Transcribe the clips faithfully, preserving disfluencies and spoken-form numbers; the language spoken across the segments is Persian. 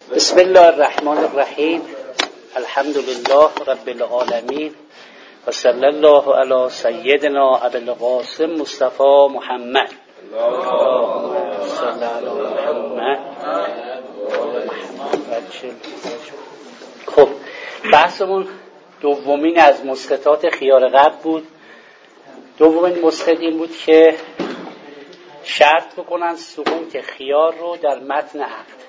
بسم الله الرحمن الرحیم. الحمد لله رب العالمین و صلی الله علی سیدنا ابی القاسم مصطفی محمد. اللهم صل علی محمد. خب بحثمون دومین از مسقطات خیار قبل بود. دومین مسقط این بود که شرط بکنن سقوط خیار رو در متن عقد.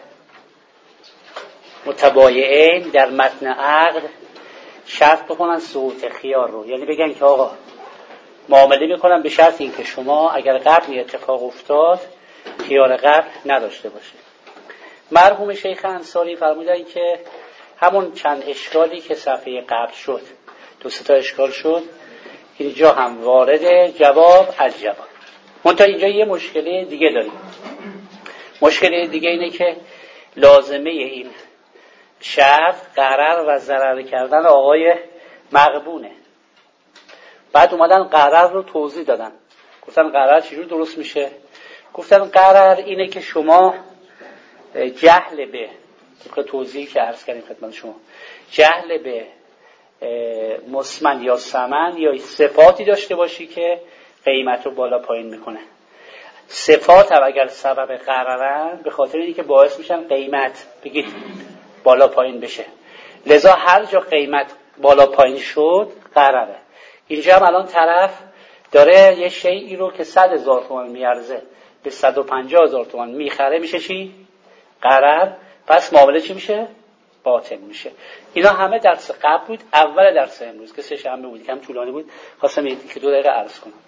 متبایعین در متن عقد شرط بکنن سقوط خیار رو، یعنی بگن که آقا معامله میکنن به شرط این که شما اگر قبل اتفاق افتاد خیار قبل نداشته باشید. مرحوم شیخ انصاری فرمودن که همون چند اشکالی که صفحه قبل شد، دو سه تا اشکال شد، اینجا هم وارد جواب از جواب. منتها اینجا یه مشکلی دیگه داریم. مشکلی دیگه اینه که لازمه این شرط قرار و ضرر کردن آقای مغبونه. بعد اومدن قرار رو توضیح دادن، گفتن قرار چجور درست میشه. گفتن قرار اینه که شما جهل به طبق توضیحی که عرض کردیم خدمت شما، جهل به مسمن یا ثمن یا صفاتی داشته باشی که قیمت رو بالا پایین میکنه. صفات هم اگر سبب قرارن به خاطر اینکه باعث میشن قیمت بگید بالا پایین بشه، لذا هر جا قیمت بالا پایین شد قراره. اینجا هم الان طرف داره یه شیئی رو که صد هزار تومان میارزه به صد و پنجاه هزار تومان میخره، میشه چی؟ قرار. پس معامله چی میشه؟ باطل میشه. اینا همه درس قبل بود. اول درس امروز که سه شنبه بود، کم طولانی بود، خواستم یک دو دقیقه عرض کنم.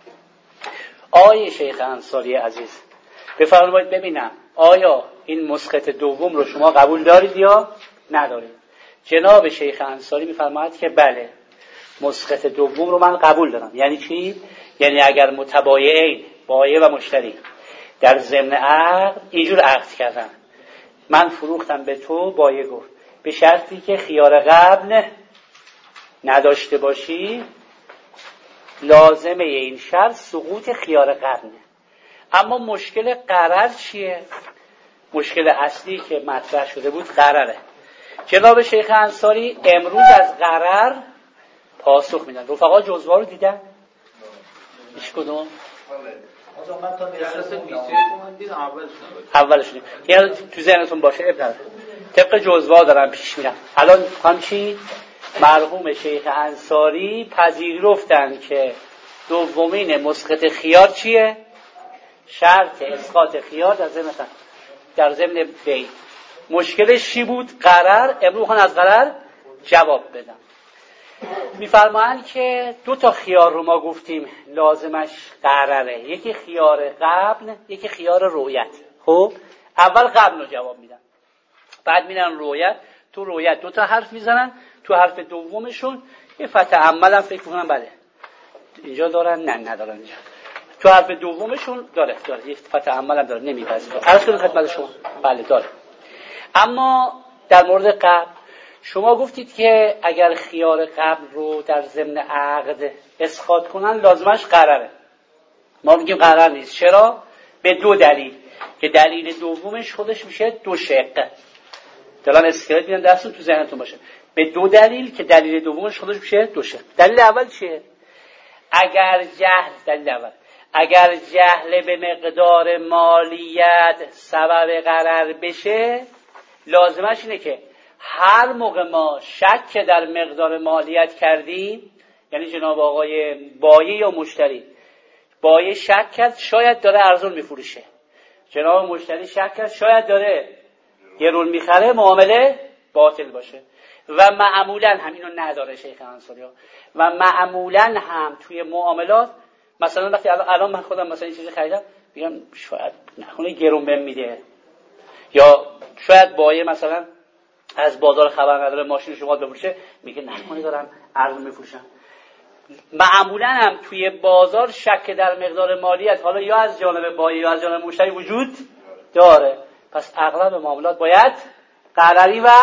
آیه شیخ انصاری عزیز بفرمایید ببینم آیا این مسقط دوم رو شما قبول دارید یا ندارید؟ جناب شیخ انصاری میفرماید که بله، مسقط دوم رو من قبول دارم. یعنی چی؟ یعنی اگر متبایعین بایع و مشتری در ضمن عقد اینجور عقد کردن، من فروختم به تو، بایع گفت به شرطی که خیار قبل نداشته باشی، لازمه این شرط سقوط خیار قبله. اما مشکل قرار چیه؟ مشکل اصلی که مطرح شده بود قراره. جناب شیخ انصاری امروز از قرار پاسخ میدن. رفقا جزوه رو دیدن؟ هیچ کدوم؟ من تا درس بیست تومن دیدم اولشون. یعنی تو ذهنتون باشه ابن طبق جزوه دارم پیش میرم. الان هم چی؟ مرحوم شیخ انصاری پذیرفتن که دومین مسقط خیار چیه؟ شرط اسقاط خیار در ضمن در ضمن بیع. مشکلش چی بود؟ قرار. امروز خواهن از قرار جواب بدم. میفرمایند که دو تا خیار رو ما گفتیم لازمش قراره، یکی خیار قبل، یکی خیار رؤیت. خب اول قبل رو جواب میدن، بعد میرن رؤیت. تو رؤیت دو تا حرف میزنن، تو حرف دومشون یه فتح عمل هم فکر کنم بله اینجا دارن، نه ندارن اینجا. تو حرف دومشون داره داره یه فتح عمل هم داره، نمیپذیره. عرض کنم خدمت شما بله داره. اما در مورد قبل شما گفتید که اگر خیار قبل رو در ضمن عقد اسقاط کنن لازمش قراره. ما میگیم قرار نیست. چرا؟ به دو دلیل که دلیل دومش خودش میشه دو شقه. دلان اسکلت میدن دستون تو ذهنتون باشه. به دو دلیل که دلیل دومش خودش میشه دو شقه. دلیل اول چیه؟ اگر جهل دلیل اول اگر جهل به مقدار مالیت سبب قرار بشه، لازمش اینه که هر موقع ما شک در مقدار مالیت کردیم، یعنی جناب آقای بایع یا مشتری، بایع شک کرد شاید داره ارزون میفروشه، جناب مشتری شک کرد شاید داره گرون میخره، معامله باطل باشه. و معمولا هم اینو نداره شیخ انصاری ها، و معمولا هم توی معاملات مثلا وقتی الان من خودم مثلا این چیزی خریدم میگم شاید نکنه گرون بهم میده، یا شاید بایع مثلا از بازار خبر نداره ماشین شما بفروشه، میگه نکنه دارم ارزون میفروشم. معمولا هم توی بازار شک در مقدار مالیت حالا یا از جانب بایع یا از جانب مشتری وجود داره. پس اغلب معاملات باید قراری و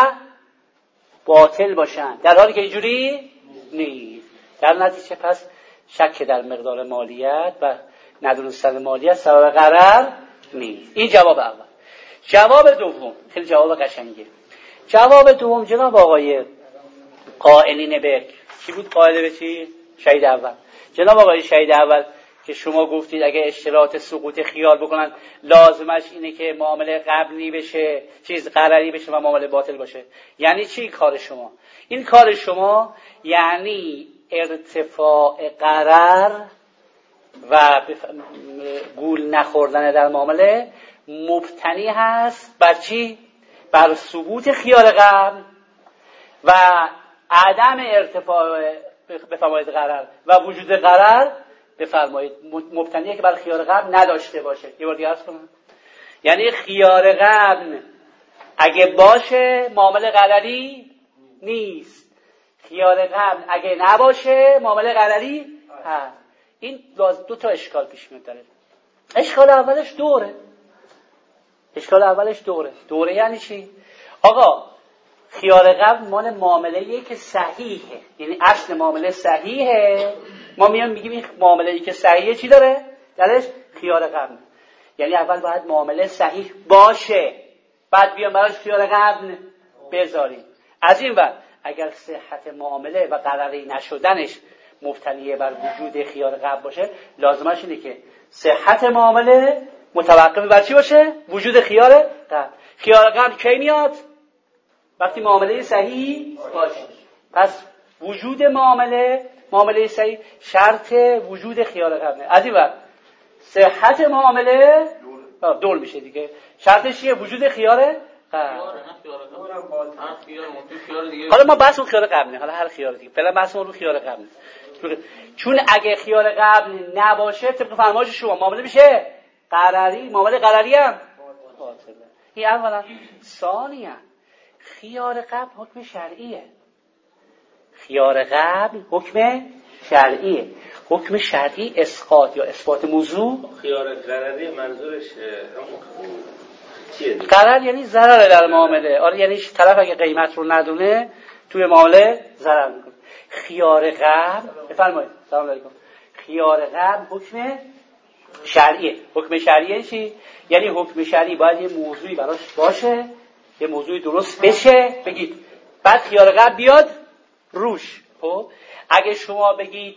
باطل باشن، در حالی که اینجوری نیست. در نتیجه پس شک در مقدار مالیت و ندونستن مالیت سبب قرار نیست. این جواب اول. جواب دوم خیلی جواب قشنگه. جواب دوم جناب آقای قائلین به کی بود؟ قائل به چی؟ شهید اول. جناب آقای شهید اول که شما گفتید اگه اشتراط سقوط خیال بکنن لازمش اینه که معامله قبلی بشه، چیز قراری بشه و معامله باطل باشه. یعنی چی کار شما؟ این کار شما یعنی ارتفاع قرار و گول نخوردن در معامله مبتنی هست بر چی؟ بر ثبوت خیال قبل و عدم ارتفاع بفرمایید قرار و وجود قرار بفرمایید مبتنیه که بر خیال قبل نداشته باشه. یه بار دیگه عرض کنم. یعنی خیال قبل اگه باشه معامله قراری نیست، خیال قبل اگه نباشه معامله قراری هست. این دو تا اشکال پیش میاد داره. اشکال اولش دوره. اشکال اولش دوره. دوره یعنی چی؟ آقا خیال قبل مال معامله‌ایه که صحیحه، یعنی اصل معامله صحیحه. ما میام میگیم این معامله‌ای که صحیحه چی داره؟ درش خیال قبل. یعنی اول باید معامله صحیح باشه، بعد بیام براش خیال قبل بذاریم. از این بعد اگر صحت معامله و قراری نشدنش مبتنی بر وجود خیال قبل باشه، لازمش اینه که صحت معامله متوقف بر چی باشه؟ وجود خیال قبل. خیال قبل کی میاد؟ وقتی معامله صحیح باشه. پس وجود معامله معامله صحیح شرط وجود خیال قبله. از این وقت صحت معامله دول میشه دیگه. شرطش چیه؟ وجود خیال قبل. حالا ما بحث اون خیال قبل نه، حالا هر خیال دیگه. فعلا بحث ما رو خیال قبل. چون اگه خیال قبل نباشه طبق فرمایش شما معامله میشه قراری، معامله قراری هم باطله. این اولا. ثانیا خیال قبل حکم شرعیه. خیال قبل حکم شرعیه. حکم شرعی اسقاط یا اثبات موضوع. خیال قراری منظورش چیه؟ قرار یعنی ضرر در معامله. آره یعنی طرف اگه قیمت رو ندونه توی معامله ضرر میکنه. خیال قبل بفرمایید. سلام علیکم. خیال قبل حکم شرعیه. حکم شرعیه چی؟ یعنی حکم شرعی باید یه موضوعی براش باشه، یه موضوعی درست بشه بگید، بعد خیال قبل بیاد روش. خب اگه شما بگید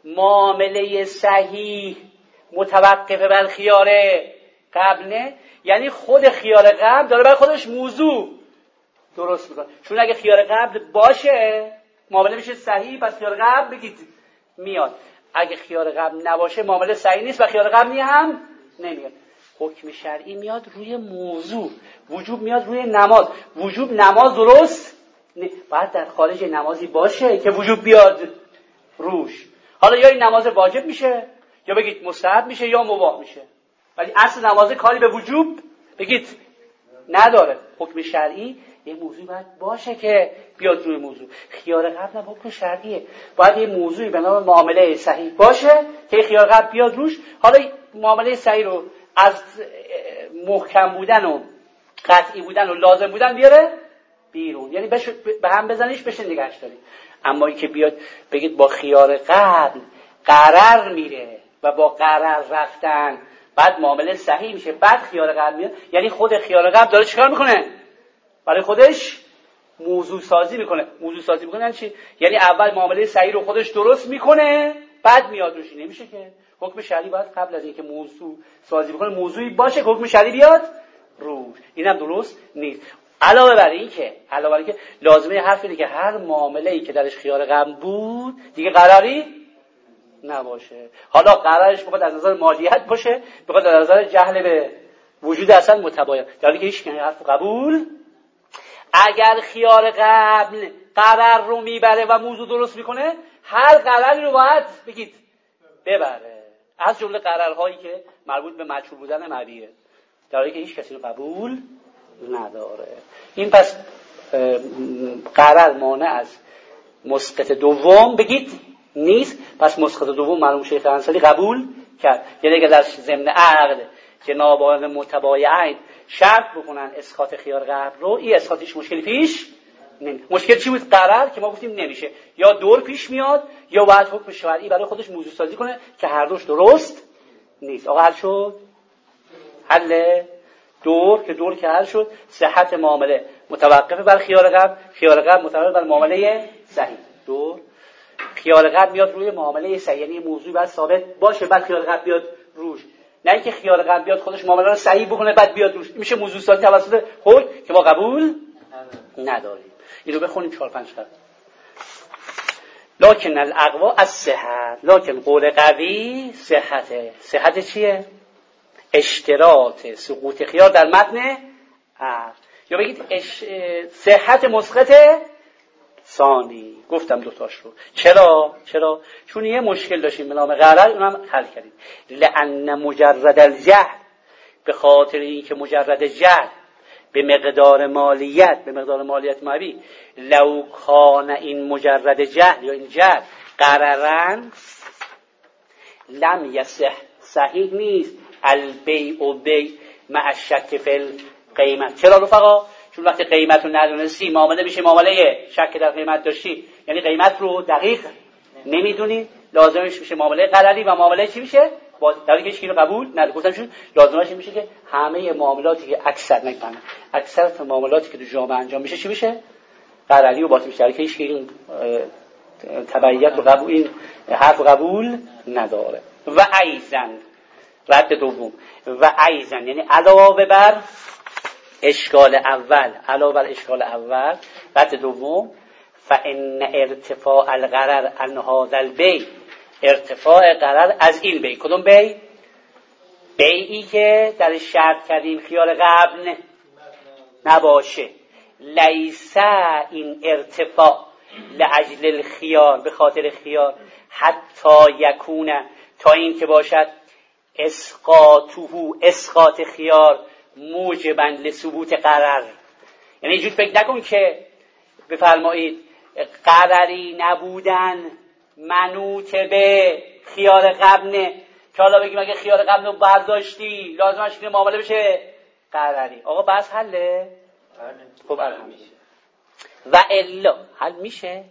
معامله صحیح متوقف بر خیال قبل نه، یعنی خود خیال قبل داره بر خودش موضوع درست میکنه. چون اگه خیال قبل باشه معامله میشه صحیح، پس خیال قبل بگید میاد. اگه خیال قبل نباشه معامله صحیح نیست و خیال قبلی هم نمیاد. حکم شرعی میاد روی موضوع. وجوب میاد روی نماز. وجوب نماز درست نه. باید در خارج نمازی باشه که وجوب بیاد روش. حالا یا این نماز واجب میشه یا بگید مستحب میشه یا مباح میشه، ولی اصل نماز کاری به وجوب بگید نداره. حکم شرعی یه موضوع باید باشه که بیاد روی موضوع. خیال قبل نه حکم شرعیه. باید یه موضوعی به نام معامله صحیح باشه که خیال قبل بیاد روش. حالا معامله صحیح رو از محکم بودن و قطعی بودن و لازم بودن بیاره بیرون، یعنی به هم بزنیش بشه نگهش داری. اما این که بیاد بگید با خیال قبل قرار میره و با قرار رفتن بعد معامله صحیح میشه بعد خیال قبل میاد، یعنی خود خیال قبل داره چیکار میکنه؟ برای خودش موضوع سازی میکنه. موضوع سازی میکنه یعنی چی؟ یعنی اول معامله صحیح رو خودش درست میکنه بعد میاد روش. نمیشه که. حکم شرعی باید قبل از اینکه موضوع سازی بکنه موضوعی باشه که حکم شرعی بیاد روش. اینم درست نیست. علاوه بر این که علاوه بر این که لازمه حرف اینه که هر معامله‌ای که درش خیال قبل بود دیگه قراری نباشه. حالا قرارش بخواد از نظر مالیات باشه، بخواد از نظر جهل به وجود اصلا متباین، در حالی که هیچ کنه حرف قبول. اگر خیال قبل قرار رو میبره و موضوع درست میکنه، هر قراری رو باید بگید ببره، از جمله قرارهایی که مربوط به مجهول بودن مبیه، در حالی که هیچ کسی رو قبول نداره. این پس قرار مانع از مسقط دوم بگید نیست. پس مسقط دوم مرحوم شیخ انصاری قبول کرد. یعنی اگر در ضمن عقد جنابان متبایعین شرط بکنن اسقاط خیال قبل رو، این اسقاطش مشکلی پیش نمیاد. مشکل چی بود؟ قرار که ما گفتیم نمیشه، یا دور پیش میاد یا باید حکم شرعی برای خودش موضوع سازی کنه که هر دوش درست نیست. آقا حل شد؟ حل دور که دور که حل شد، صحت معامله متوقف بر خیال قبل، خیال قبل متوقف بر معامله صحیح. دو، خیال قبل میاد روی معامله صحیح، یعنی موضوع باید ثابت باشه بعد خیال قبل بیاد روش، نه اینکه خیال قبل بیاد خودش معامله رو صحیح بکنه بعد بیاد روش. میشه موضوع سازی توسط حکم که ما قبول نداریم. اینو بخونیم چهار پنج تا. لکن الاقوا الصحت، لکن قول قوی صحته. صحت چیه؟ اشتراط سقوط خیار در متن عقد، یا بگید اش... صحت مسقط ثانی. گفتم دوتاش رو. چرا؟ چرا؟ چون یه مشکل داشتیم به نام غرر، اونم حل کردیم. لأن مجرد الجهل، به خاطر این که مجرد جهل به مقدار مالیت، به مقدار مالیت مبی، لو کان این مجرد جهل یا این جهل قررن لم یصح، صحیح نیست البیع و بیع مع الشک فی القیمت. چرا رفقا؟ چون وقتی قیمت رو ندونستی معامله میشه معامله شک در قیمت داشتی، یعنی قیمت رو دقیق نمیدونی، لازمش میشه معامله غلطی و معامله چی میشه؟ با در حالی که هیچ کی رو قبول نداره. گفتم چون لازمش میشه که همه معاملاتی که اکثر نکنه اکثر معاملاتی که تو جامعه انجام میشه چی میشه؟ غلطی و باطل میشه، که هیچ کی این تبعیت و قبول، این حرف قبول نداره. و ایزن، رد دوم، و ایزن یعنی علاوه بر اشکال اول، علاوه بر اشکال اول، رد دوم، فان ارتفاع الغرر عن هذا البیع، ارتفاع غرر از این بیع. کدوم بیع؟ بیعی که در شرط کردیم خیال قبل نباشه. لیس این ارتفاع لاجل الخیار، به خاطر خیار، حتی یکونه، تا این که باشد اسقاطه، اسقاط خیار موجبا لثبوت قرر. یعنی اینجور فکر نکن که بفرمایید قرری نبودن منوط به خیار قبله، که حالا بگیم اگه خیار قبل رو برداشتی لازمش اینه معامله بشه قرری. آقا بس حله؟ خب الحمدلله. و الا حل میشه؟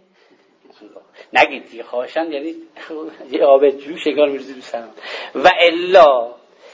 نگید دیگه خواهشن، یعنی یه آب جوش انگار میرزی رو سرم. و الا،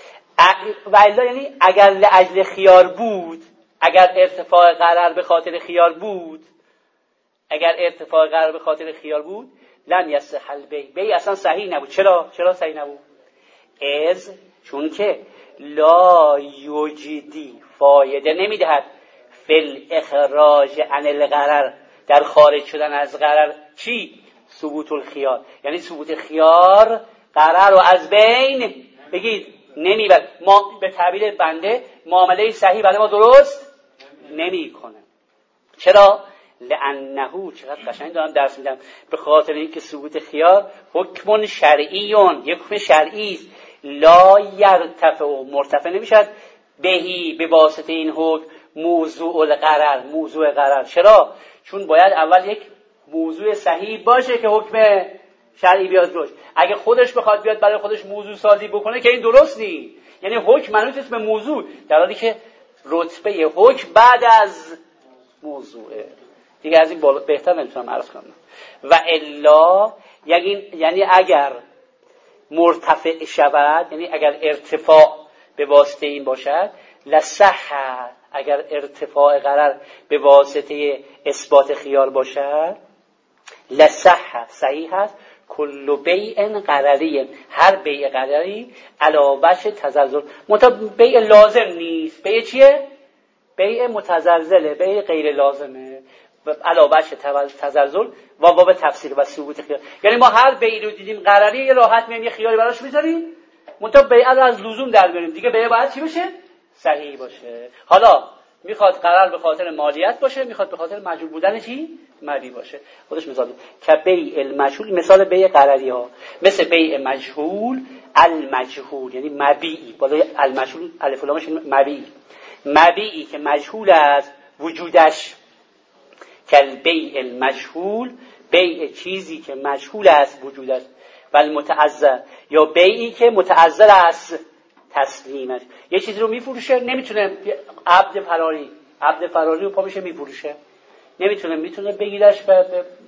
و الا یعنی اگر لاجل خیار بود، اگر ارتفاع قرر به خاطر خیار بود، اگر ارتفاع قرر به خاطر خیار بود، لن یصح البیع، بیع اصلا صحیح نبود. چرا؟ چرا صحیح نبود؟ از چون که لا یوجدی، فایده نمیدهد، فی الاخراج عن القرر، در خارج شدن از قرر چی؟ ثبوت الخیار، یعنی ثبوت خیار قرر رو از بین بگید نمیبر. ما به تعبیر بنده معامله صحیح برای ما درست نمیکنه. چرا؟ لانه، چقدر قشنگ دارم درس میدم، به خاطر اینکه ثبوت خیار حکم شرعیون، یک حکم شرعی است، لا یرتفع، مرتفع نمیشد بهی، به واسطه این حکم، موضوع القرر، موضوع قرر. چرا؟ چون باید اول یک موضوع صحیح باشه که حکم شرعی بیاد روش. اگه خودش بخواد بیاد برای خودش موضوع سازی بکنه که این درست نیست، یعنی حکم منوط است به موضوع، در حالی که رتبه حکم بعد از موضوعه. دیگه از این بالا بهتر نمیتونم عرض کنم. و الا یعنی یعنی اگر مرتفع شود، یعنی اگر ارتفاع به واسطه این باشد، لصح، اگر ارتفاع قرر به واسطه اثبات خیار باشد، لصح، صحیح است، کل بیع قرری، هر بیع قرری علاوه تزلزل، متا بیع لازم نیست. بیع چیه؟ بیع متزلزله، بیع غیر لازمه، علاوه تزلزل و باب تفسیر و ثبوت خیار. یعنی ما هر بیعی رو دیدیم قرری، یه راحت میام یه خیاری براش میذاریم، متا بیع رو از لزوم در بیاریم دیگه. بیع باید چی بشه؟ صحیح باشه. حالا میخواد قرار به خاطر مالیت باشه، میخواد به خاطر مجهول بودن چی؟ مبی باشه. خودش مثال که بیع المجهول، مثال بیع قرری ها مثل بیع مجهول، المجهول یعنی مبیعی، بالای المجهول الف و لامش مبیعی، مبیعی که مجهول است وجودش، کل بیع المجهول، بیع چیزی که مجهول است وجودش، و المتعذر، یا بیعی که متعذر است تسلیمش. یه چیزی رو میفروشه، نمیتونه، عبد فراری، عبد فراری رو پا میشه میفروشه، نمیتونه، میتونه بگیرش و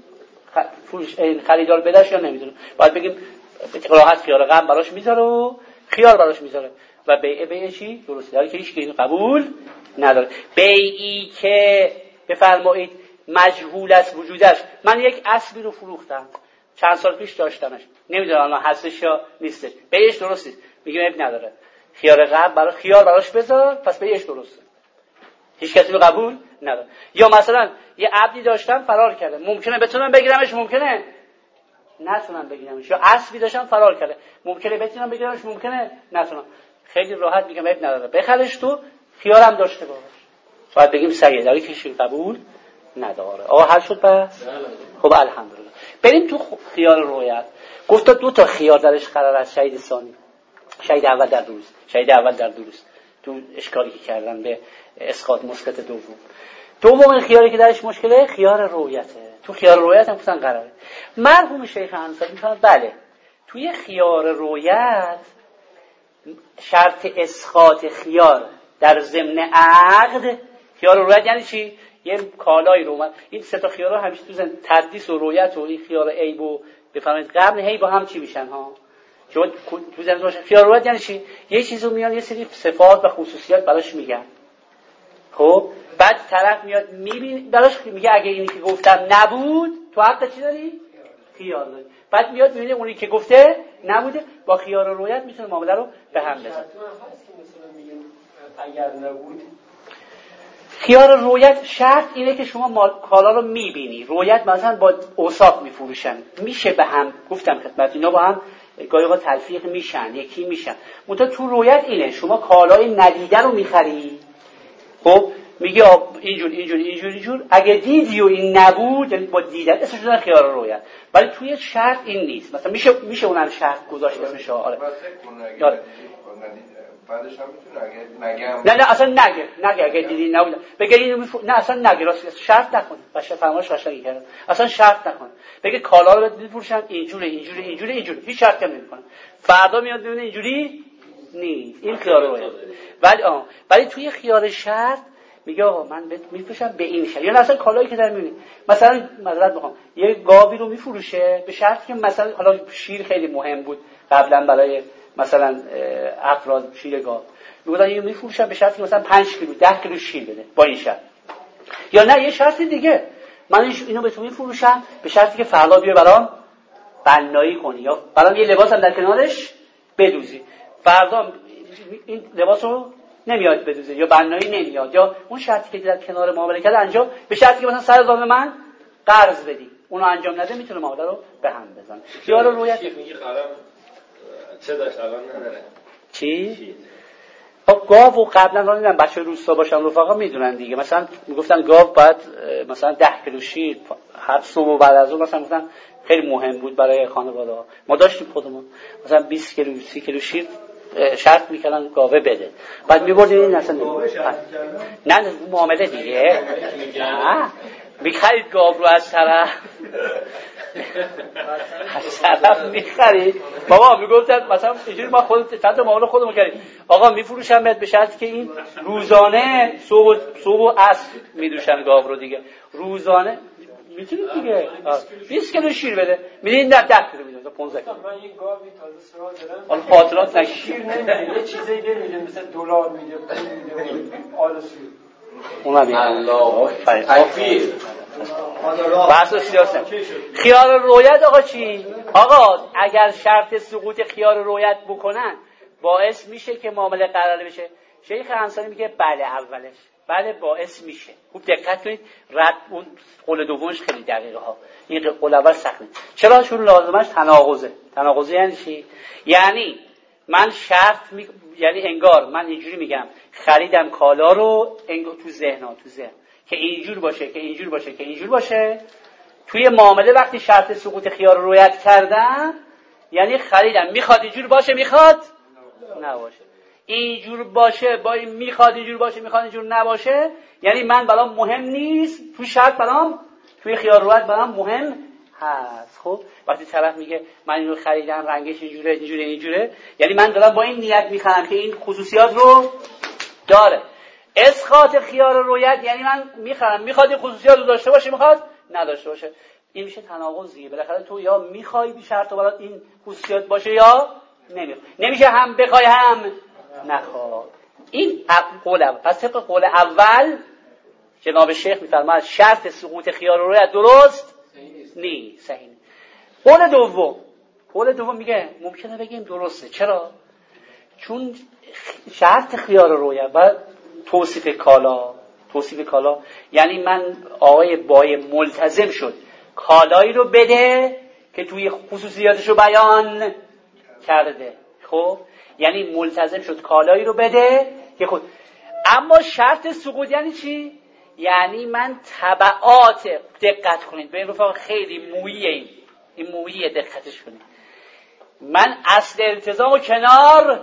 خریدار بدش یا نمیتونه. باید بگیم راحت خیار غم براش میذاره و خیار براش میذاره و بیع بیع چی؟ درسته، داره که هیچ که قبول نداره. بیعی که بفرمایید مجهول است وجودش. من یک اسبی رو فروختم، چند سال پیش داشتمش، نمیدونم الان هستش یا نیستش، بیعش درست نیست، میگم اب نداره، خیار قبل برای خیار براش بذار، پس بیعش درسته، هیچ کسی رو قبول نداره. یا مثلا یه عبدی داشتم فرار کرده، ممکنه بتونم بگیرمش، ممکنه نتونم بگیرمش. یا اسبی داشتم فرار کرده، ممکنه بتونم بگیرمش، ممکنه نتونم. خیلی راحت میگم اب نداره، بخرش تو، خیارم داشته باش. باید بگیم سید داری کشی قبول نداره. آقا حل شد بس؟ خب الحمدلله. بریم تو خیار رویت. گفت دو تا خیار درش قرار است، شهید ثانی، شهید اول در درست، شهید اول در درست. تو اشکالی که کردن به اسقاط مسقط دوم. دومین خیاری که درش مشکله خیار رویته. تو خیار رویت هم گفتن قراره. مرحوم شیخ انصاری میگه بله، توی خیار رویت شرط اسقاط خیار در ضمن عقد. خیار رویت یعنی چی؟ یه کالایی رو اومد، این سه تا خیارا همیشه تو زن تدلیس و رویت و این خیار عیب و بفرمایید قبل هی با هم چی میشن ها؟ چون تو زن باشه خیار رویت یعنی چی؟ یه چیزو میان یه سری صفات و خصوصیات براش میگن. خب بعد طرف میاد میبینه براش میگه اگه اینی که گفتم نبود تو حق چی داری؟ خیار داری. بعد میاد میبینه اونی که گفته نبوده، با خیار رویت میتونه معامله رو به هم بزنه. اگر نبود خیار رویت شرط اینه که شما مال کالا رو میبینی. رویت مثلا با اوصاف میفروشن، میشه به هم، گفتم خدمت اینا با هم گاهی اوقات تلفیق میشن، یکی میشن. منتها تو رویت اینه شما کالای ندیده رو میخری، خب میگی اینجور اینجور اینجور اینجور، اگه دیدی و این نبود یعنی با دیدن اسمش شده خیار رویت. ولی توی شرط این نیست. مثلا میشه میشه اونم شرط گذاشت اسمش. آره بعدش هم میتونه اگه نگم نه نه اصلا نگه نگه اگه دیدی نبود بگه اینو میفو... نه اصلا نگه، راست شرط نکن. باشه فرمایش قشنگی کردم، اصلا شرط نکن، بگه کالا رو بفروشن اینجوره اینجوره اینجوره اینجوره، هیچ شرطی نمیکنه. فردا میاد ببینه اینجوری نیست، این خیار رویت. ولی آه ولی توی خیار شرط میگه آقا من بهت میفروشم به این شرط. یعنی اصلا کالایی که در میبینی، مثلا معذرت میخوام یه گاوی رو میفروشه به شرطی که مثلا حالا شیر خیلی مهم بود قبلا برای مثلا افراد، شیر گاو میگفتن اینو میفروشن به شرطی مثلا پنج کیلو ده کیلو شیر بده با این شرط. یا نه یه شرط دیگه، من اینو به تو میفروشم به شرطی که فردا بیا برام بنایی کنی یا برام یه لباس هم در کنارش بدوزی. فردا این لباس رو نمیاد بدوزه یا بنایی نمیاد، یا اون شرطی که در کنار معامله کرده انجام به شرطی که مثلا سر زامن من قرض بدی، اونو انجام نده میتونه معامله رو به هم بزنه. یا رو رویت میگه قرار چه داشت الان نداره چی؟ خب گاو و قبلا رو دیدم بچه روستا باشن رفقا میدونن دیگه، مثلا میگفتن گاو باید مثلا ده کیلو شیر هر صبح و بعد از اون مثلا گفتن خیلی مهم بود برای خانواده ها. ما داشتیم خودمون مثلا بیست کیلو سی کیلو شیر شرط میکردن گاوه بده، بعد میبردیم این اصلا نه نه معامله دیگه نه میخرید گاو رو از طرف از طرف میخرید. بابا میگفتن مثلا اینجوری ما خود چند تا معامله خودمون کردیم، آقا میفروشم بهت به شرطی که این روزانه صبح صبح و عصر میدوشن گاو رو دیگه، روزانه میتونید دیگه بیست کیلو شیر بده میدین در ده کیلو میدن تا پانزده کیلو. من یه گاوی تازه سراغ دارم، حالا خاطرات نگیر، شیر نمیده یه چیزایی نمیده مثلا دلار میده پول میده آل سوی اونا میاد الله تکبیر. بحث سیاست خیار رویت آقا چی؟ آقا اگر شرط سقوط خیار رویت بکنن باعث میشه که معامله قرار بشه. شیخ انصاری میگه بله اولش بله باعث میشه. خوب دقت کنید، رد اون قول دومش خیلی دقیقه ها، این قول اول سخته. چرا؟ چون لازمش تناقضه. تناقضه یعنی چی؟ یعنی من شرط می... یعنی انگار من اینجوری میگم خریدم کالا رو انگار تو ذهن ها تو ذهن که اینجور باشه که اینجور باشه که اینجور باشه. توی معامله وقتی شرط سقوط خیار رو رعایت کردم یعنی خریدم میخواد اینجور باشه میخواد نباشه، اینجور باشه با این میخواد اینجور باشه میخواد اینجور نباشه، یعنی من برام مهم نیست، تو شرط برام توی خیار رویت برام مهم هست. خب وقتی طرف میگه من اینو خریدم رنگش اینجوره اینجوره اینجوره، یعنی من دارم با این نیت میخرم که این خصوصیات رو داره. اسقاط خیار رویت یعنی من میخرم میخواد این خصوصیات رو داشته باشه میخواد نداشته باشه. این میشه تناقضیه. بالاخره تو یا میخوای بی شرط و برات این خصوصیات باشه یا نمیخوای، نمیشه هم بخوای هم نخوای. این قول اول. پس طبق قول اول جناب شیخ میفرماید شرط سقوط خیال رویت درست نیست، صحیح نیست. قول دوم، قول دوم میگه ممکنه بگیم درسته. چرا؟ چون شرط خیال رویت و توصیف کالا، توصیف کالا یعنی من آقای بای ملتزم شد کالایی رو بده که توی خصوصیاتش رو بیان کرده. خب یعنی ملتزم شد کالایی رو بده که خود. اما شرط سقوط یعنی چی؟ یعنی من تبعات، دقت کنید به این رفاق خیلی موییه، این این موییه، دقتش کنید. من اصل التزام رو کنار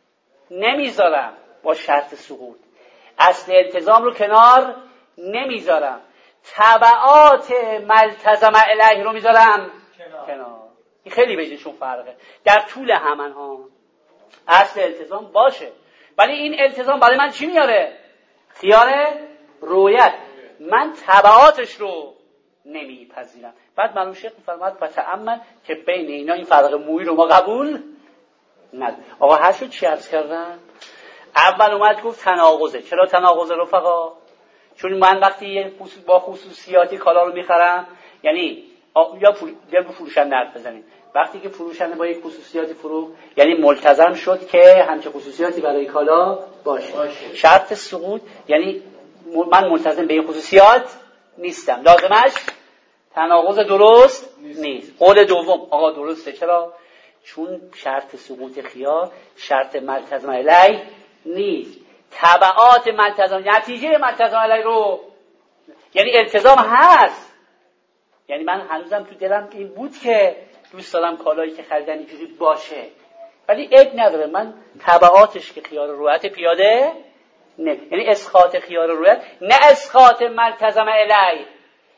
نمیذارم با شرط سقوط، اصل التزام رو کنار نمیذارم، تبعات ملتزم الیه رو میذارم کنار, کنار. این خیلی بینشون فرقه در طول همن ها. اصل التزام باشه ولی این التزام برای من چی میاره؟ خیال رویت. من تبعاتش رو نمیپذیرم. بعد معلوم شیخ میفرماید فتأمل که بین اینا این فرق مویی رو ما قبول نداریم. آقا هر شد چی عرض کردن؟ اول اومد گفت تناقضه. چرا تناقضه رفقا؟ چون من وقتی با خصوصیاتی کالا رو میخرم، یعنی یا در فروشنده حرف بزنیم، وقتی که فروشنده با یک خصوصیاتی فروخت یعنی ملتزم شد که همچه خصوصیاتی برای کالا باشه. باشه. شرط سقوط یعنی من ملتزم به این خصوصیات نیستم، لازمش تناقض درست نیست. نیست. قول دوم آقا درسته. چرا؟ چون شرط سقوط خیال شرط ملتزم علیه نیست، تبعات ملتزم، نتیجه ملتزم علیه رو، یعنی التزام هست. یعنی من هنوزم تو دلم این بود که دوست دارم کالایی که خریدن اینجوری باشه، ولی عیب نداره من تبعاتش که خیال رویت پیاده نه، یعنی اسقاط خیال رویت، نه اسقاط ملتزم علیه،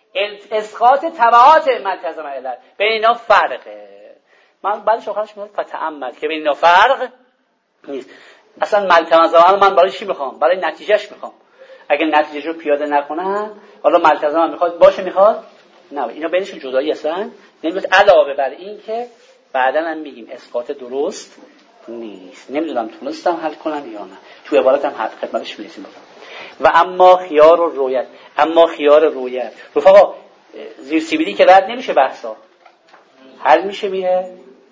اسقاط تبعات ملتزم علیه. بین اینا فرقه. من بعدش آخرش میگم فتأمل که بین اینا فرق نیست. اصلا ملتزم رو من برای چی میخوام؟ برای نتیجهش میخوام. اگه نتیجهش رو پیاده نکنم، حالا ملتزم میخواد باشه میخواد نه، اینا بینشون جدایی اصلا نمیاد. علاوه بر این که بعداً هم میگیم اسقاط درست نیست. نمیدونم تونستم حل کنم یا نه، تو عبارتم حد خدمتش میرسیم. و اما خیار و رویت، اما خیار رویت رفقا زیر سیبیلی که رد نمیشه، بحثا حل میشه. میره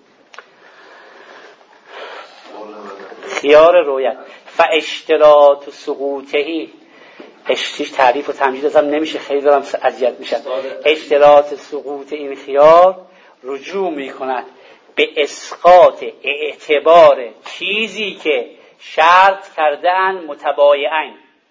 خیار رویت فاشتراط سقوطهی، اشتیش تعریف و تمجید ازم نمیشه، خیلی دارم اذیت میشم. اشتراط سقوط این خیار رجوع میکند به اسقاط اعتبار چیزی که شرط کردن متبایعن،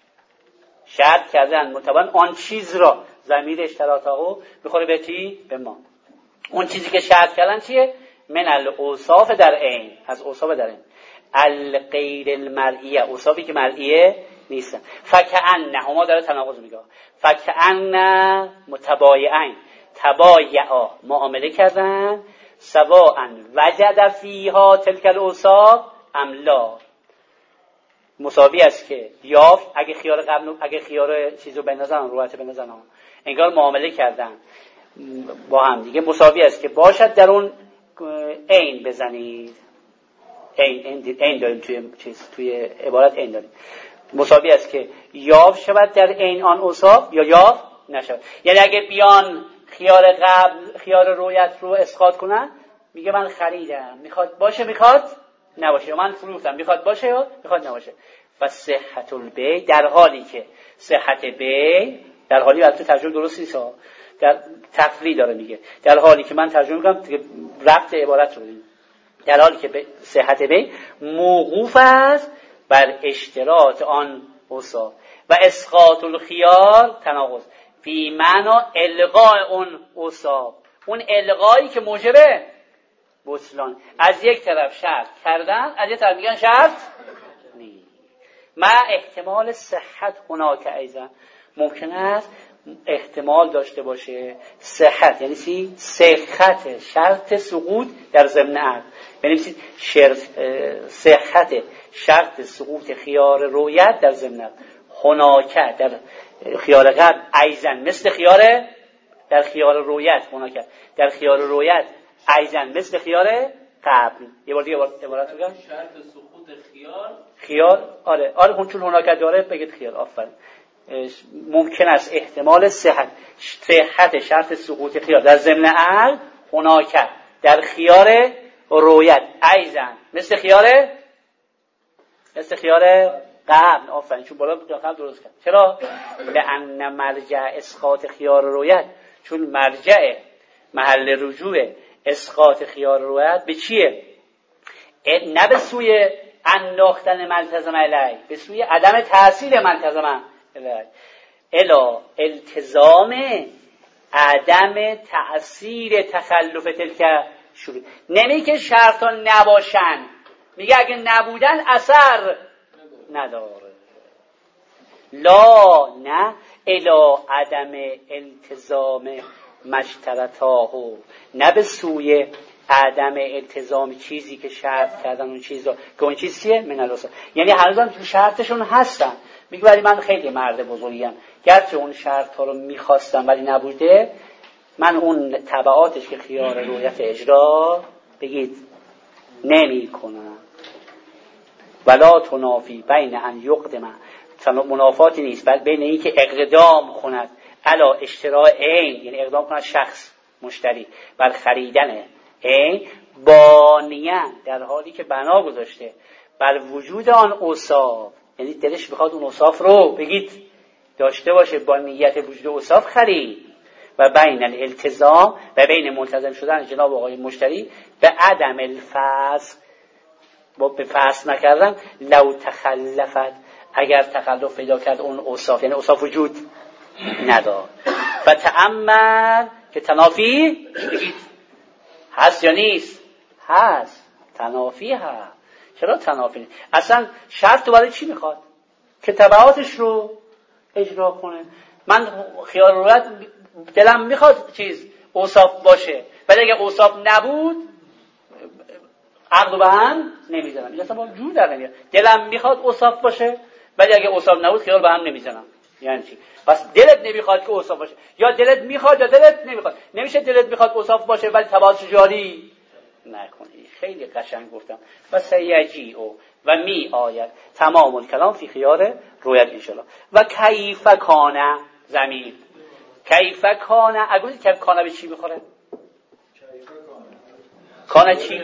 شرط کردن متبایعن آن چیز را، ضمیر اشتراطه میخوره به چی؟ به ما. اون چیزی که شرط کردن چیه؟ من الاوصاف در عین، از اوصاف در عین، الغیر المرئیه، اوصافی که مرئیه نیستن. فکأن هما داره تناقض میگه، فکأن متبایعن، تبایعا معامله کردن، سواء وجد فیها تلک الاوصاف ام لا، مساوی است که یافت اگه خیار قبل اگه خیار چیزو بندازن رویت بندازن، انگار معامله کردن با هم دیگه، مساوی است که باشد در اون عین بزنید. عین عین داریم توی چیز، توی عبارت عین داریم، مساوی است که یافت شود در عین آن اوصاف یا یافت نشود. یعنی اگه بیان خیار قبل خیار رویت رو اسقاط کنن، میگه من خریدم میخواد باشه میخواد نباشه، یا من فروختم میخواد باشه یا میخواد نباشه. و صحت البیع، در حالی که صحت بیع، در حالی البته ترجمه درست نیست، در تفریع داره میگه، در حالی که من ترجمه میکنم دیگه ربط عبارت رو بدیم، در حالی که صحت بیع موقوف است بر اشتراط آن اوصاف و اسقاط الخیار تناقض فی معنا الغاء اون اوصاف، اون الغایی که موجبه بطلان. از یک طرف شرط کردن، از یک طرف میگن شرط نیست. ما احتمال صحت هناک ایضا، ممکن است احتمال داشته باشه صحت، یعنی چی؟ صحت شرط سقوط در ضمن عقد، یعنی چی؟ صحت شرط سقوط خیار رویت در ضمن عقد هناک، در خیار قبل ایضا مثل خیار، در خیار رویت هناک، در خیار رویت ایضا مثل خیار قبل. یه بار دیگه عبارت بگم، شرط سقوط خیار خیار، آره آره چون هناک داره بگید خیار. آفرین. ممکن است احتمال صحت صحت شرط سقوط خیار در ضمن عقل هناک در خیار رویت ایزن مثل خیار مثل خیار قبل. آفرین، چون بالا قبل درست کرد. چرا؟ لأن مرجع اسقاط خیار رویت، چون مرجع محل رجوع اسقاط خیار رویت به چیه؟ نه به سوی انداختن ملتزم علیه، به سوی عدم تأثیر ملتزم علیه، الا التزام عدم تأثیر تخلف تلک شروع. نمی که شرطا نباشن، میگه اگه نبودن اثر نداره. لا نه الا عدم التزام مشترطاهو، نه به سوی عدم التزام چیزی که شرط کردن اون چیز رو که اون چیز چیه؟ من الرسول. یعنی هنوزم تو شرطشون هستن. میگه ولی من خیلی مرد بزرگیم، گرچه اون شرط ها رو میخواستم ولی نبوده، من اون تبعاتش که خیار رویت اجرا بگید نمی کنم. ولا تنافی بین ان یقدم، منافاتی نیست بل بین این که اقدام کند علا اشتراء عین، یعنی اقدام کند شخص مشتری بر خریدن عین بانیان، در حالی که بنا گذاشته بر وجود آن اوصاف، یعنی دلش بخواد اون اوصاف رو بگید داشته باشه، با نیت وجود اوصاف خرید. و بین الالتزام و بین ملتزم شدن جناب آقای مشتری به عدم الفصل، با به فصل نکردن، لو تخلفت، اگر تخلف پیدا کرد اون اوصاف، یعنی اوصاف وجود ندار. و تأمل که تنافی بگید هست یا نیست؟ هست، تنافی هست. چرا تنافی نیست؟ اصلا شرط تو برای چی میخواد؟ که تبعاتش رو اجرا کنه. من خیال رویت دلم میخواد چیز اوصاف باشه، ولی اگه اوصاف نبود عقد و به هم نمیزنم. این اصلا با جور در نمیاد. دلم میخواد اوصاف باشه ولی اگه اوصاف نبود خیال به هم نمیزنم. یعنی چی؟ پس دلت نمیخواد که اوصاف باشه، یا دلت میخواد یا دلت نمیخواد. نمیشه دلت میخواد اوصاف باشه ولی تبعاتش جاری نکنی. خیلی قشنگ گفتم. و سیجی او و می آید تمام الکلام فی خیار رویت انشالله. و کیف کانه زمین، کیف کانه، اگه که کانه به چی میخوره؟ کانه چی؟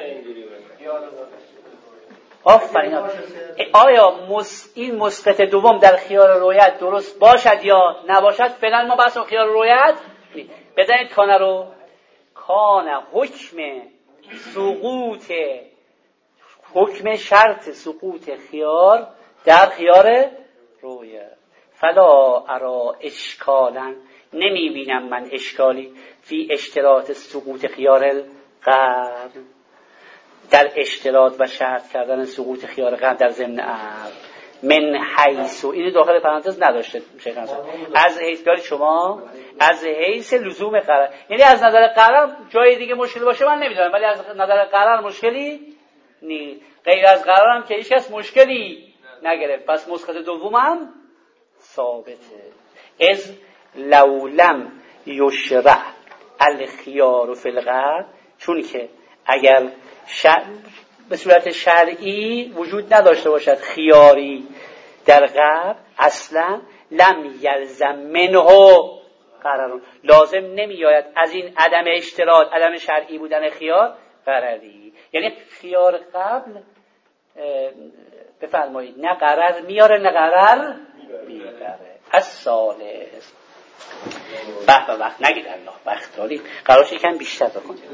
آفرین. آیا مس... این مسقط دوم در خیار رویت درست باشد یا نباشد؟ فعلا ما بحث خیار رویت بزنید کانه رو. کانه حکم سقوط، حکم شرط سقوط خیار در خیار رویت. فلا ارا اشکالا، نمی بینم من اشکالی فی اشتراط سقوط خیار القبل، در اشتراط و شرط کردن سقوط خیار قبل در ضمن عقد. من حیث، اینو داخل پرانتز نداشته شیخ حسن، از حیث داری شما، از حیث لزوم قرار، یعنی از نظر قرار جای دیگه مشکل باشه من نمیدونم، ولی از نظر قرار مشکلی نیست. غیر از قرار هم که هیچ کس مشکلی نگرفت، پس مسقط دومم ثابته. از لولم یشرع الخیار فی القبل، چون که اگر شر... به صورت شرعی وجود نداشته باشد خیاری در قبل، اصلا لم یلزم منه قرارون، لازم نمی آید از این عدم اشتراط، عدم شرعی بودن خیار قراری. یعنی خیار قبل بفرمایید نه قرار میاره نه قرار میبره. از سالس به به وقت نگید الله وقت داریم، قرارش یکم بیشتر بکنیم.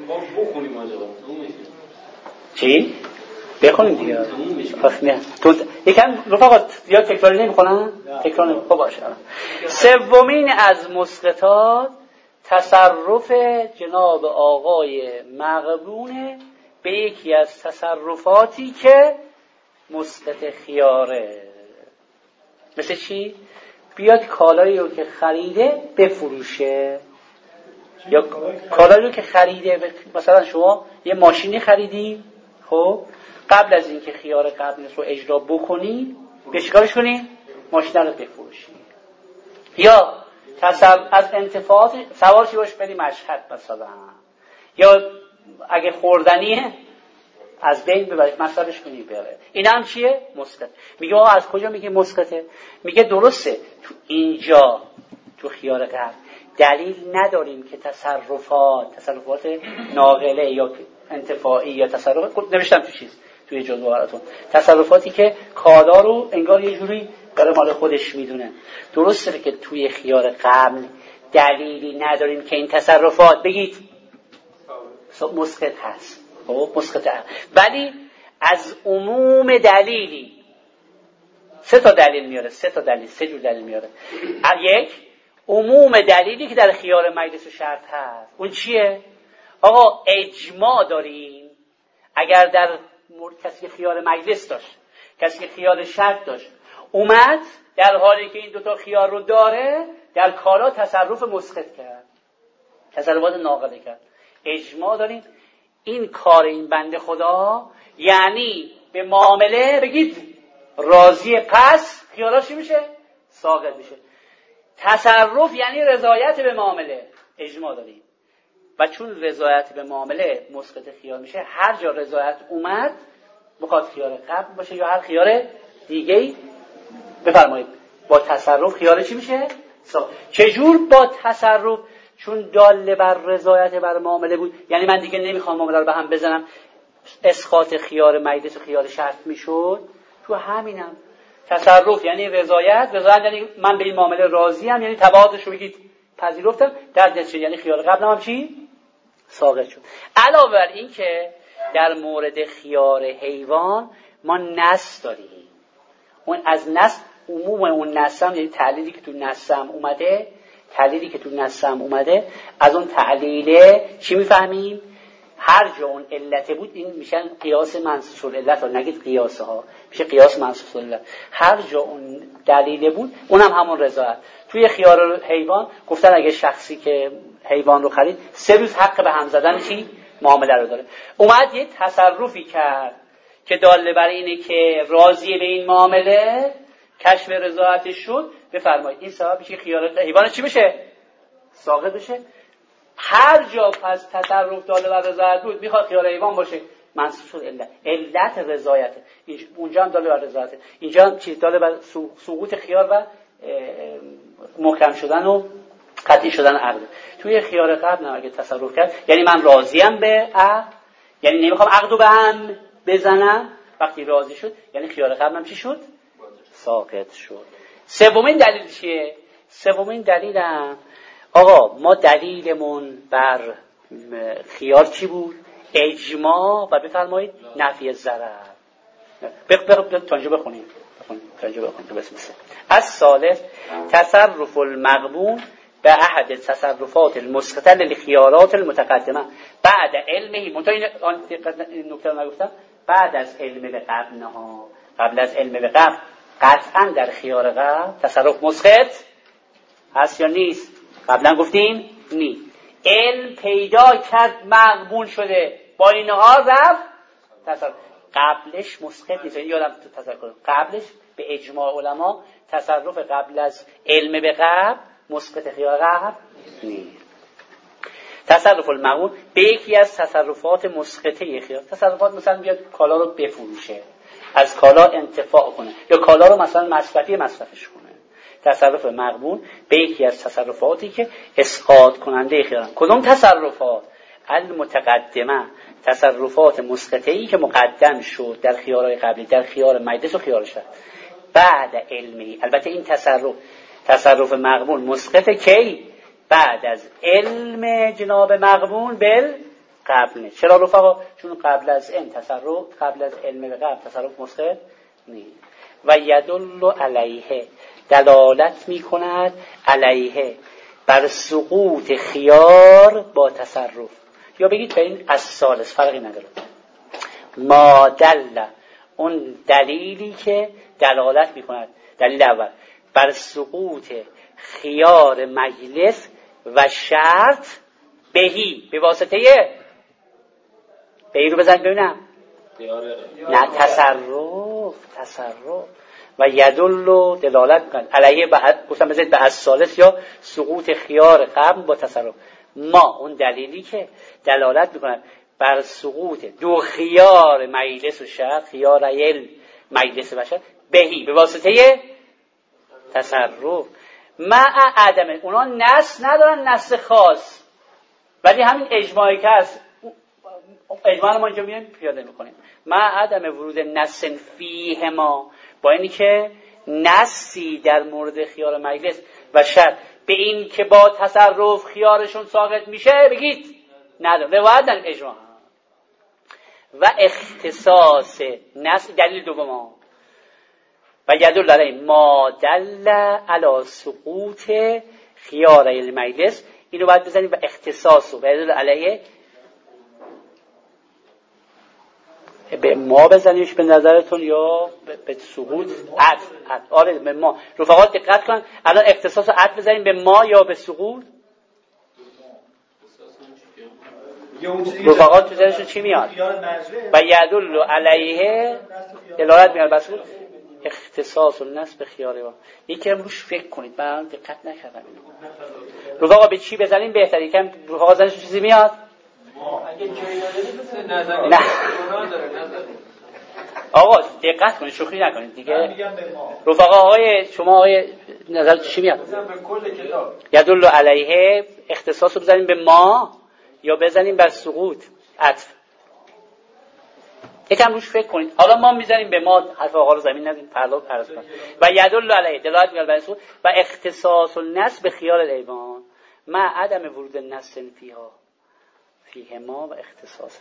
چی؟ بخونیم دیگه. پس نه تو یکم رفقا یا تکراری نمی‌کنن؟ تکرار نمی‌کنن. خب باشه. سومین از مسقطات تصرف جناب آقای مغبون به یکی از تصرفاتی که مسقط خیاره. مثل چی؟ بیاد کالایی رو که خریده بفروشه، یا کالایی رو که خریده، مثلا شما یه ماشینی خریدی، خب قبل از اینکه خیار قبلش رو اجرا بکنی به چیکارش کنی؟ ماشین رو بفروشی. یا تصور از انتفاعات سوار شی باش بری مشهد مثلا، یا اگه خوردنیه از بین ببرید، مصرفش کنید بره. این هم چیه؟ مسقط. میگه آقا از کجا میگه مسقطه؟ میگه درسته تو اینجا تو خیار قبل دلیل نداریم که تصرفات تصرفات ناقله یا انتفاعی یا تصرفات نوشتم تو چیز توی جزوه براتون، تصرفاتی که کالا رو انگار یه جوری برای مال خودش میدونه. درسته که توی خیار قبل دلیلی نداریم که این تصرفات بگید مسقط هست، خب مسقط هست، ولی از عموم دلیلی سه تا دلیل میاره، سه تا دلیل سه جور دلیل میاره. یک، عموم دلیلی که در خیار مجلس و شرط هست، اون چیه؟ آقا اجماع داریم اگر در کسی خیار مجلس داشت، کسی خیار شرط داشت، اومد در حالی که این دوتا خیار رو داره در کالا تصرف مسقط کرد، تصرفات ناقله کرد، اجماع داریم این کار این بنده خدا یعنی به معامله بگید راضی، پس خیاراش چی میشه؟ ساقط میشه. تصرف یعنی رضایت به معامله، اجماع داریم و چون رضایت به معامله مسقط خیار میشه، هر جا رضایت اومد بخواد خیار قبل باشه یا هر خیار دیگه‌ای بفرمایید با تصرف خیار چی میشه؟ ساقط. چجور با تصرف؟ چون داله بر رضایت بر معامله بود، یعنی من دیگه نمیخوام معامله رو به هم بزنم، اسقاط خیار مجلس و خیار شرط میشد. تو همینم تصرف یعنی رضایت، رضایت یعنی من به این معامله راضی ام، یعنی تبعاتش رو بگید پذیرفتم، در نتیجه یعنی خیار قبلم هم چی؟ ساقط شد. علاوه بر این که در مورد خیار حیوان ما نص داریم، اون از نص عموم اون نصم یعنی تعلیلی که تو نصم اومده، تعلیلی که تو نصم اومده از اون تعلیله چی میفهمیم؟ هر جا اون علت بود این میشن قیاس منصوص العلت، ها نگید قیاسه ها، میشه قیاس منصوص العلت. هر جا اون دلیله بود اونم همون رضایت. توی خیار حیوان گفتن اگه شخصی که حیوان رو خرید سه روز حق به هم زدن چی؟ معامله رو داره. اومد یه تصرفی کرد که داله بر اینه که راضی به این معامله، کشف رضایتش شد، بفرمایید این سبب میشه خیار حیوان چی بشه؟ ساقط بشه. هر جا پس تصرف داله بر رضایت بود میخواد خیار حیوان باشه، منصوص علت، علت رضایت، اونجا هم داله بر رضایت، اینجا هم چیز داله بر سقوط خیار و محکم شدن و قطعی شدن عقد. توی خیار قبل هم اگه تصرف کرد یعنی من راضیم به عقد، یعنی نمیخوام عقدو به هم بزنم، وقتی راضی شد یعنی خیار قبل هم چی شد؟ ساقط شد. سومین دلیل چیه؟ سومین دلیلم آقا ما دلیلمون بر خیار چی بود؟ اجماع و بفرمایید نفی ضرر. بخ بخ تانجو بخونیم بخونیم تانجو بخونیم بسم الله. از ثالث تصرف المغبون به احد تصرفات المسقطه للخيارات المتقدمه بعد علمه. منتها این نکته رو نگفتم، بعد از علم به قبل نه، قبل از علم به قبل قطعا در خیار قبل تصرف مسقط هست یا نیست؟ قبلا گفتیم نی. علم پیدا کرد مغبون شده، با اینها رفت تصرف قبلش مسقط نیست. یادم تو تصرف کنم قبلش به اجماع علما تصرف قبل از علم به قبل مسقط خیار قبل نیست. تصرف المغبون به یکی از تصرفات مسقطه خیار، تصرفات مثلا بیاد کالا رو بفروشه، از کالا انتفاع کنه یا کالا رو مثلا مصرفی مصرفش کنه. تصرف مغبون به یکی از تصرفاتی که اسقاط کننده خیارن. کدوم تصرفات؟ المتقدمه، تصرفات مسقطه‌ای که مقدم شد در خیارهای قبلی، در خیار مجلس و خیار شرط بعد علمی. البته این تصرف تصرف مغبون مسقطه کی؟ بعد از علم جناب مغبون بل قبل. چرا رفقا؟ چون قبل از این تصرف، قبل از علم به قبل تصرف مسقط نیست. و یدل علیه، دلالت می کند علیه بر سقوط خیار با تصرف، یا بگید به این از ثالث فرقی نداره. ما دل، اون دلیلی که دلالت می کند، دلیل اول بر سقوط خیار مجلس و شرط بهی، به واسطه بهی رو بزن ببینم، نه تصرف تصرف و یدل و دلالت می‌کند علیه بعد گفتم بذارید به الثالث یا سقوط خیار قبل با تصرف. ما اون دلیلی که دلالت می‌کند بر سقوط دو خیار مجلس و شرط، خیار ایل مجلس و شرط، بهی به واسطه تصرف مع عدم. اونا نص ندارن، نص خاص، ولی همین اجماعی که هست، اجماع ما اینجا میایم پیاده میکنیم. مع عدم ورود نص فیه ما، با اینی که نصی در مورد خیار مجلس و شرط به این که با تصرف خیارشون ساقط میشه بگید نداره، روایت در اجماع. و اختصاص نص دلیل دوم و یدل علیه ما دل علی سقوط خیار المجلس، اینو باید بزنیم و اختصاص و یدل علیه به ما بزنیمش به نظرتون یا به سقوط عطف؟ آره به ما. رفقات دقت کن، الان اختصاص و عطف بزنیم به ما یا به سقوط؟ رفقات تو ذهنشون چی میاد؟ و یدل علیه دلالت میاد بس اختصاص النص به خیاره با. یکم روش فکر کنید، من دقت نکردم. رفقا به چی بزنیم بهتره؟ یکم رفقا ذهنشون چیزی میاد؟ اگه جایی نداری نه آقا دقت کنید، شوخی نکنید دیگه. رفقا آقای شما آقای نظر چی میاد؟ به کل کتاب یدل علیه اختصاص رو بزنیم به ما یا بزنیم بر سقوط عطف؟ یکم روش فکر کنید. حالا ما میزنیم به ما، حرف آقا رو زمین ندیم، فردا عرض کنیم. و یدل علیه دلالت میاد بر سقوط و اختصاص النص به خیال الایمان مع عدم ورود النص فیها فیه ما و اختصاص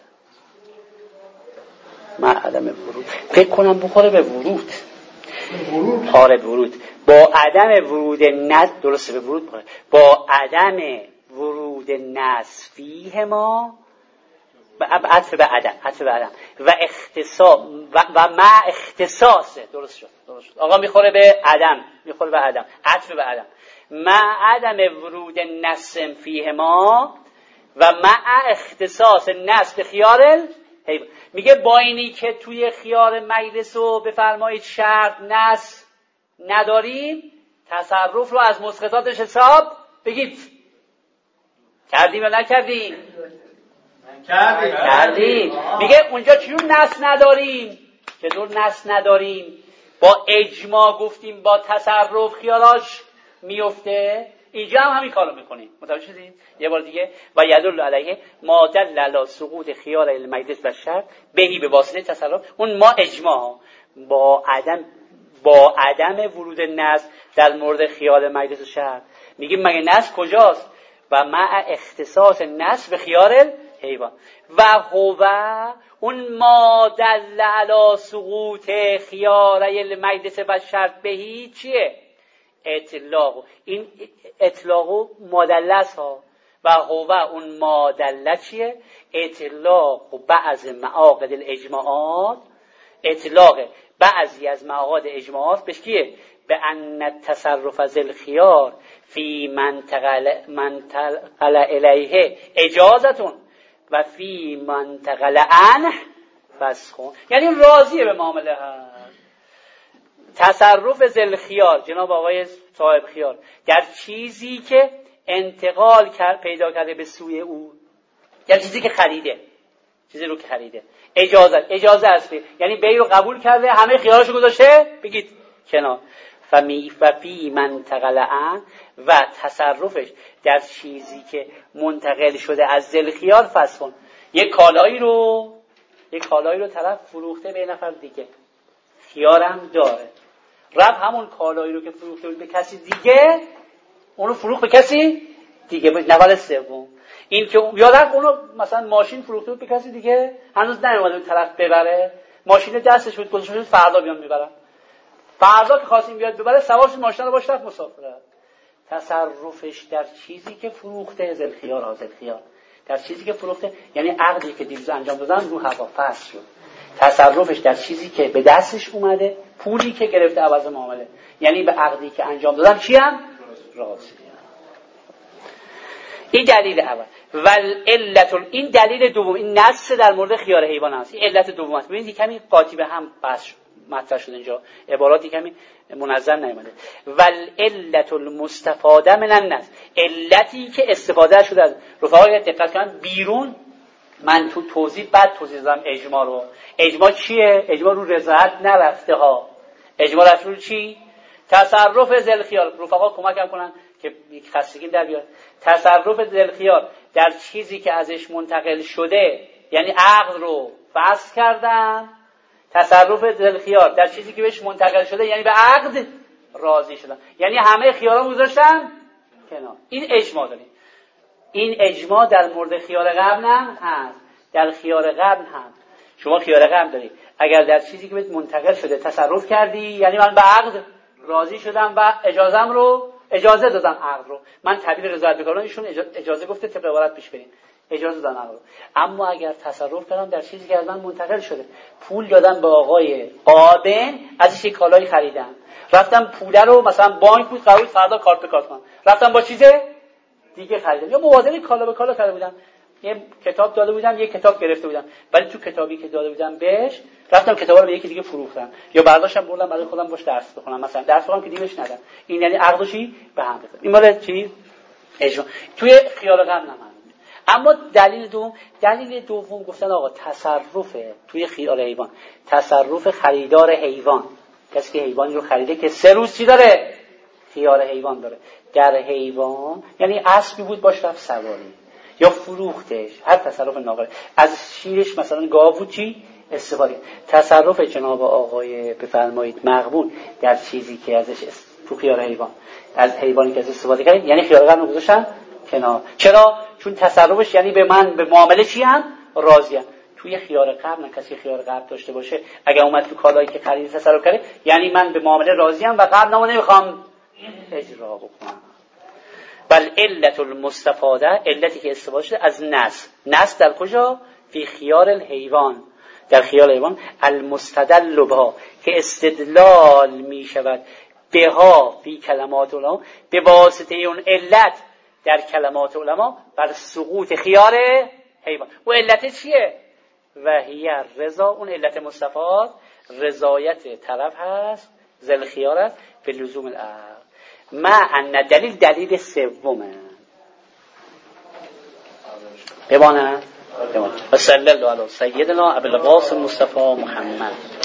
مع عدم ورود. فکر کنم بخوره به ورود. ورود آره ورود با عدم ورود نص، درسته به ورود بخوره، با عدم ورود نص فیه ما عطف به عدم، عطف به عدم و اختصاص و, و مع اختصاصه. درست شد درست شد آقا، میخوره به عدم، میخوره به عدم، عطف به عدم مع عدم ورود نص فیه ما و مع اختصاص نص به خیار حیوان. میگه با اینی که توی خیار مجلس رو بفرمایید شرط نص نداریم، تصرف رو از مسقطاتش حساب بگید کردیم یا نکردیم؟ کردیم کردیم. میگه اونجا چیون نص نداریم؟ چطور نص نداریم؟ با اجماع گفتیم با تصرف خیاراش میفته، اینجا هم همین کارو میکنیم. متوجه شدید؟ یه بار دیگه و یدل علیه ما دل علی سقوط خیار المجلس و شرط بهی به واسطه تصرف. اون ما اجماع با عدم با عدم ورود نص در مورد خیار مجلس و شرط میگیم مگه نص کجاست؟ و مع اختصاص نص به خیار حیوان و هو اون ما دل علی سقوط خیار المجلس و شرط بهی چیه؟ اطلاق. این اطلاق مدلس ها و هو اون مدلس چیه؟ اطلاق و بعض معاقد الاجماعات، اطلاق بعضی از معاقد اجماعات بهش کیه؟ به ان تصرف از الخیار فی منتقل منتقل الیه اجازتون و فی منتقل عنه فسخون. یعنی راضیه به معامله هست. تصرف ذل خیار، جناب آقای صاحب خیار، در چیزی که انتقال کرد پیدا کرده به سوی او، یعنی چیزی که خریده، چیزی رو که خریده، اجازه اجازه است، یعنی بیع رو قبول کرده، همه خیارشو گذاشته، بگید کنار. فمی ففی منتقل عن و تصرفش در چیزی که منتقل شده از ذل خیار فسخون. یک کالایی رو یک کالایی رو طرف فروخته به نفر دیگه، خیارم داره، رفت همون کالایی رو که فروخته بود به کسی دیگه، اونو فروخت به کسی دیگه به نفر سوم. این که یادم اونو مثلا ماشین فروخته بود به کسی دیگه، هنوز نیومده اون طرف ببره، ماشین دستش بود گذاشته بود فردا بیان میبرن، فردا که خواستیم بیاد ببره سوارش ماشین رو باشه رفت مسافرت. تصرفش در چیزی که فروخته ذل خیار حاصل خیار، در چیزی که فروخته یعنی عقدی که دیروز انجام دادن رو هوا فسخ شد. تصرفش در چیزی که به دستش اومده، پولی که گرفته عوض معامله، یعنی به عقدی که انجام دادن چی هم؟ راضی. این دلیل اول. والعلت، این دلیل دوم، این نص در مورد خیار حیوان است. این علت دوم است. ببینید کمی قاطی به هم بحث مطرح شده اینجا، عباراتی کمی منظم نیامده. والعلت المستفاده من النص، علتی که استفاده شده از رفقا دقت کنن بیرون من تو توضیح بعد توضیح دادم اجماع رو. اجماع چیه؟ اجماع رو رضایت نرفته ها. اجماع رفته رو چی؟ تصرف ذوالخیار. رفقا کمکم کنن که خستگی در بیاد. تصرف ذوالخیار در چیزی که ازش منتقل شده، یعنی عقد رو فسخ کردن. تصرف ذوالخیار در چیزی که بهش منتقل شده، یعنی به عقد راضی شدن، یعنی همه خیارا گذاشتن کنار. این اجماع داریم. این اجماع در مورد خیار قبل هم هست، در خیار قبل هم. شما خیار قبل دارید، اگر در چیزی که بهت منتقل شده تصرف کردی، یعنی من به عقد راضی شدم و اجازم رو اجازه دادم عقد رو. من تعبیر رضایت بکنم، ایشون اجازه گفته طبق عبارت پیش بریم، اجازه دادم عقد رو. اما اگر تصرف کردم در چیزی که از من منتقل شده، پول دادم به آقای آبن، ازش یک کالایی خریدم، رفتم پول رو مثلا بانک بود قرار بود فردا کارت به کارت کنم، رفتم با چیز دیگه خریدم، یا مبادله کالا به کالا کرده بودم، یه کتاب داده بودم، یه کتاب گرفته بودم، ولی تو کتابی که داده بودم بهش رفتم کتابا رو به یکی دیگه فروختم، یا برداشتم بردم برای خودم باش درس بخونم، مثلا درس بخونم که دیمش ندم. این یعنی عقد چی به هم بزنم. این مال چی اجماع توی خیال قبل نمونه. اما دلیل دوم، دلیل دوم گفتن آقا تصرف توی خیال حیوان، تصرف خریدار حیوان، کسی که حیوانی رو خریده که سه روز چی داره؟ خیار حیوان داره. در حیوان یعنی اسبی بود باش رفت سواری یا فروختش، هر تصرف ناقص، از شیرش مثلا گاو بود چی استفاده. تصرف جناب آقای بفرمایید مقبول در چیزی که ازش تو خیار حیوان، از حیوانی که ازش استفاده کرد، یعنی خیار قبل گذاشتن کنار. چرا؟ چون تصرفش یعنی به من به معامله چی هم راضیم. توی خیار قبل نه، کسی خیار قبل داشته باشه اگر اومد تو کالایی که خرید تصرف کرده، یعنی من به معامله راضیم و قبل نمو نمیخوام اجرا بکنم. بل علت المستفاده، علتی که استفاده شده از نص. نص در کجا؟ فی خیار الحیوان، در خیار حیوان. المستدل بها، که استدلال می شود بها فی کلمات علما، به واسطه اون علت در کلمات علما، بر سقوط خیار حیوان. و علت چیه؟ و هی رضا، اون علت مستفاد رضایت طرف هست، ذل خیار است، به لزوم العقل. ما ان دلیل دلیل سومه. بماند بماند. و صلی الله علی سیدنا ابی القاسم مصطفی محمد.